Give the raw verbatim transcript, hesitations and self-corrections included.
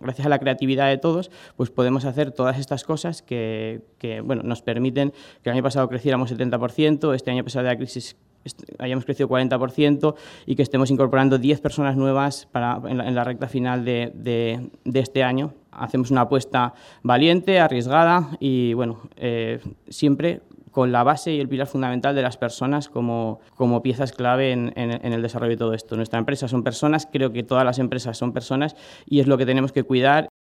gracias a la creatividad de todos, pues podemos hacer todas estas cosas que, que bueno, nos permiten que el año pasado creciéramos setenta por ciento, este año a pesar de la crisis hayamos crecido cuarenta por ciento y que estemos incorporando diez personas nuevas para, en, la, en la recta final de, de, de este año. Hacemos una apuesta valiente, arriesgada y, bueno, eh, siempre con la base y el pilar fundamental de las personas como, como piezas clave en, en, en el desarrollo de todo esto. Nuestra empresa son personas, creo que todas las empresas son personas y es lo que tenemos que cuidar.